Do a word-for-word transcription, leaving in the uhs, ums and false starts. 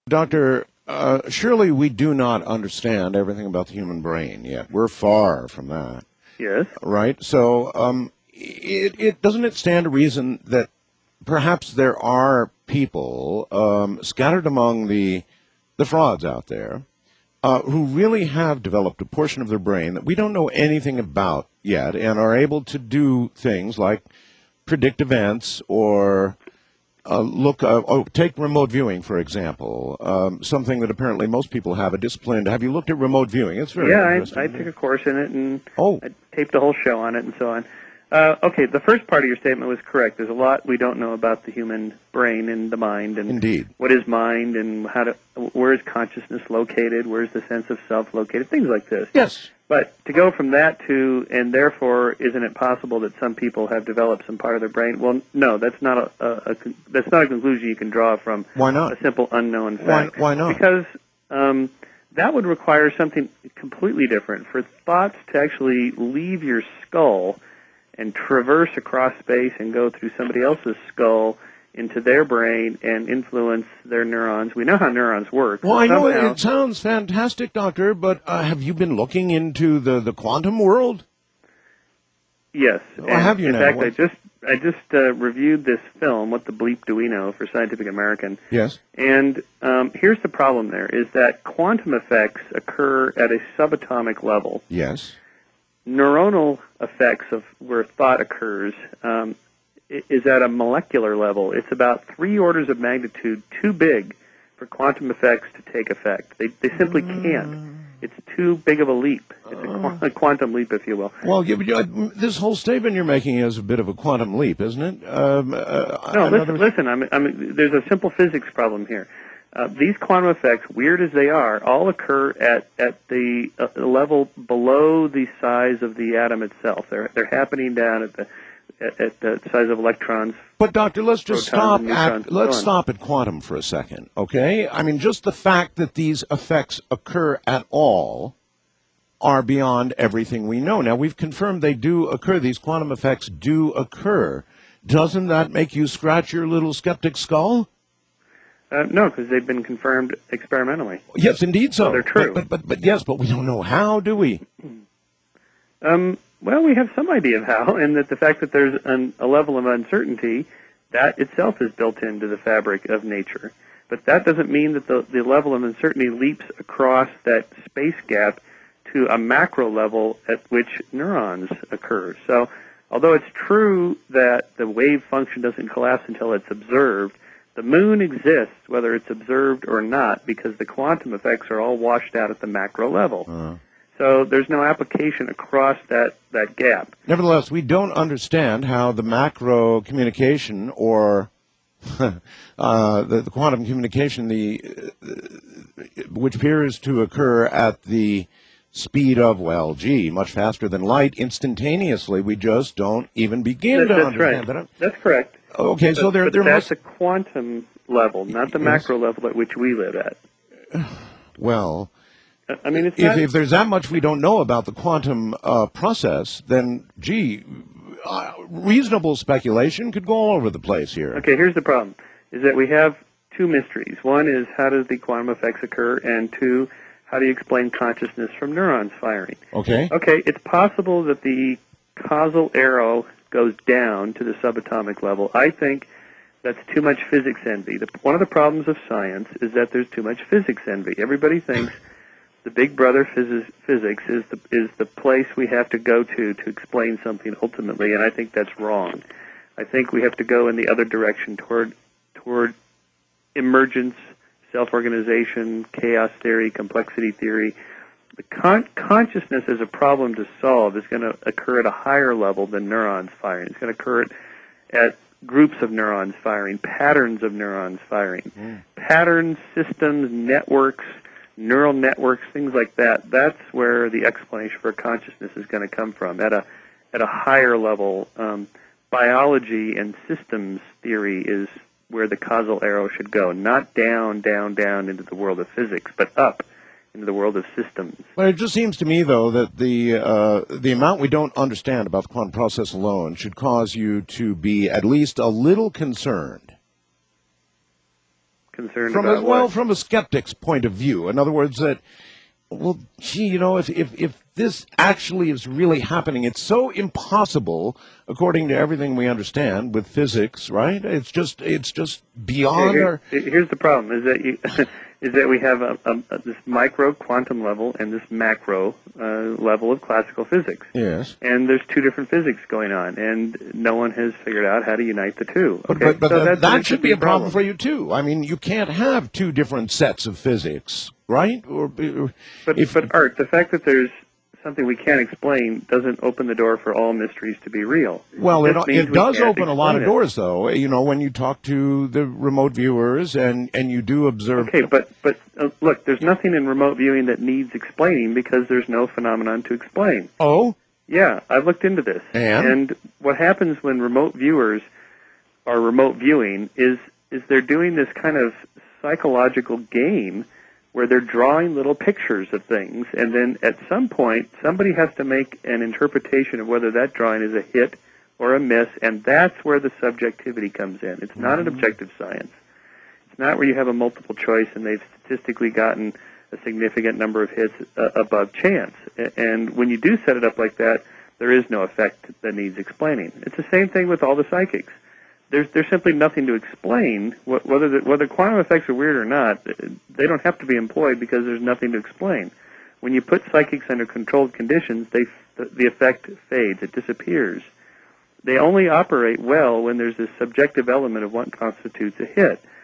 Doctor, uh, surely we do not understand everything about the human brain yet. We're far from that. Yes. Right? So, um, it, it doesn't it stand to reason that perhaps there are people um, scattered among the the frauds out there uh, who really have developed a portion of their brain that we don't know anything about yet and are able to do things like predict events or uh, look, uh, oh, take remote viewing, for example, um, something that apparently most people have a discipline. Have you looked at remote viewing? It's very yeah, interesting. I, I took a course in it, and oh. I taped a whole show on it and so on. Uh, okay, the first part of your statement was correct. There's a lot we don't know about the human brain and the mind, and Indeed. what is mind, and how to, where is consciousness located, where is the sense of self located, things like this. Yes. But to go from that to, and therefore, isn't it possible that some people have developed some part of their brain? Well, no, that's not a, a, a that's not a conclusion you can draw from Why not? a simple unknown Why, fact. why not? Because um, that would require something completely different. For thoughts to actually leave your skull and traverse across space and go through somebody else's skull into their brain and influence their neurons. We know how neurons work. Well, I know it, Somehow, it sounds fantastic, Doctor, but uh, have you been looking into the, the quantum world? Yes. Well, and have you in now? fact, What? I just I just uh, reviewed this film, What the Bleep Do We Know, for Scientific American. Yes. And um, here's the problem there, is that quantum effects occur at a subatomic level. Yes. Neuronal effects of where thought occurs um, is at a molecular level. It's about three orders of magnitude too big for quantum effects to take effect. They, they simply can't. It's too big of a leap. It's a, qu- a quantum leap, if you will. Well, you, you, this whole statement you're making is a bit of a quantum leap, isn't it? Um, uh, no, another... listen, listen. I'm, I'm, there's a simple physics problem here. Uh, these quantum effects, weird as they are, all occur at, at the uh, level below the size of the atom itself. They're, they're happening down at the at, at the size of electrons. But, Doctor, let's just stop at, let's so stop at quantum for a second, okay? I mean, just the fact that these effects occur at all are beyond everything we know. Now, we've confirmed they do occur. These quantum effects do occur. Doesn't that make you scratch your little skeptic skull? Uh, no, because they've been confirmed experimentally. Yes, indeed so. so they're true. But, but, but, but yes, but we don't know how, do we? Um, well, we have some idea of how, and that the fact that there's an, a level of uncertainty, that itself is built into the fabric of nature. But that doesn't mean that the, the level of uncertainty leaps across that space gap to a macro level at which neurons occur. So, although it's true that the wave function doesn't collapse until it's observed, the moon exists whether it's observed or not because the quantum effects are all washed out at the macro level. Uh-huh. So there's no application across that, that gap. Nevertheless, we don't understand how the macro communication or uh, the, the quantum communication, the uh, which appears to occur at the speed of, well, gee, much faster than light, instantaneously, we just don't even begin that, to that's understand right. that. That's correct. Okay, but, so there, but there that's must... a quantum level, not the yes. macro level at which we live at. Well... I mean, it's if, not, if there's that much we don't know about the quantum uh, process, then, gee, uh, reasonable speculation could go all over the place here. Okay, here's the problem, is that we have two mysteries. One is how does the quantum effects occur, and two, how do you explain consciousness from neurons firing? Okay. Okay, it's possible that the causal arrow goes down to the subatomic level. I think that's too much physics envy. The, one of the problems of science is that there's too much physics envy. Everybody thinks the big brother phys- physics is the is the place we have to go to to explain something ultimately, and I think that's wrong. I think we have to go in the other direction toward toward emergence, self-organization, chaos theory, complexity theory. The con- consciousness as a problem to solve is going to occur at a higher level than neurons firing. It's going to occur at, at groups of neurons firing, patterns of neurons firing, mm. patterns, systems, networks, neural networks, things like that. That's where the explanation for consciousness is going to come from, at a at a higher level. Um, biology and systems theory is where the causal arrow should go, not down, down, down into the world of physics, but up into the world of systems. Well, it just seems to me, though, that the uh, the amount we don't understand about the quantum process alone should cause you to be at least a little concerned. concerned from about a, well, what? from a skeptic's point of view. In other words, that well, gee, you know, if if if this actually is really happening, it's so impossible, according to everything we understand with physics, right? It's just it's just beyond Here, our. here's the problem: is that you, is that we have a, a, a, this micro quantum level and this macro uh, level of classical physics. Yes. And there's two different physics going on, and no one has figured out how to unite the two. But, Okay, but, but so that, that's that an should be a interesting problem for you too. I mean, you can't have two different sets of physics, right? Or, or But, if, but Art, the fact that there's something we can't explain doesn't open the door for all mysteries to be real. well, it, just it, means it we does can't open a lot of explain it. doors, though. You know, when you talk to the remote viewers and, and you do observe. Okay, but but uh, look, there's nothing in remote viewing that needs explaining because there's no phenomenon to explain. Oh, Yeah, I've looked into this. And? And what happens when remote viewers are remote viewing is is they're doing this kind of psychological game where they're drawing little pictures of things, and then at some point somebody has to make an interpretation of whether that drawing is a hit or a miss, and that's where the subjectivity comes in. It's not an objective science. It's not where you have a multiple choice and they've statistically gotten a significant number of hits uh, above chance. And when you do set it up like that, there is no effect that needs explaining. It's the same thing with all the psychics. There's there's simply nothing to explain wh- whether the, whether quantum effects are weird or not. They don't have to be employed because there's nothing to explain. When you put psychics under controlled conditions, they the, the effect fades. It disappears. They only operate well when there's this subjective element of what constitutes a hit.